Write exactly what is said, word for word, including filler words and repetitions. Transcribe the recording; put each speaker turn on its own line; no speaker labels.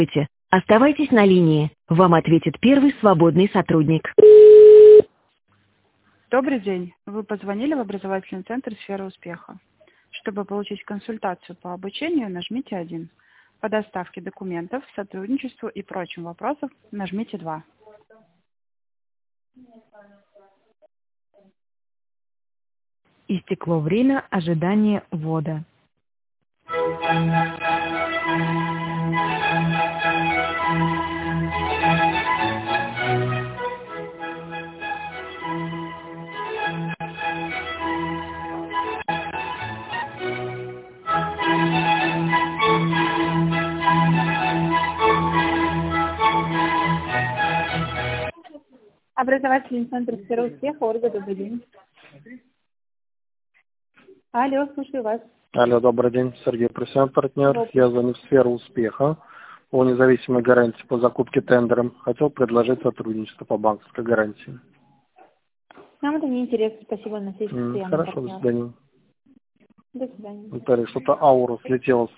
Оставайтесь на линии. Вам ответит первый свободный сотрудник.
Добрый день. Вы позвонили в образовательный центр «Сфера успеха». Чтобы получить консультацию по обучению, нажмите один. По доставке документов, сотрудничеству и прочим вопросам нажмите два.
Истекло время ожидания ввода.
Образовательный центр «Сфера успеха». Ольга, добрый день. Алло, слушаю вас.
Алло, добрый день. Сергей Просян, партнер.
Добрый.
Я звоню в «Сферу успеха» по независимой гарантии по закупке тендером. Хотел предложить сотрудничество по банковской гарантии.
Нам это не интересно. Спасибо, на связи.
М, Хорошо, до свидания.
До свидания.
Наталья, что-то аура слетела с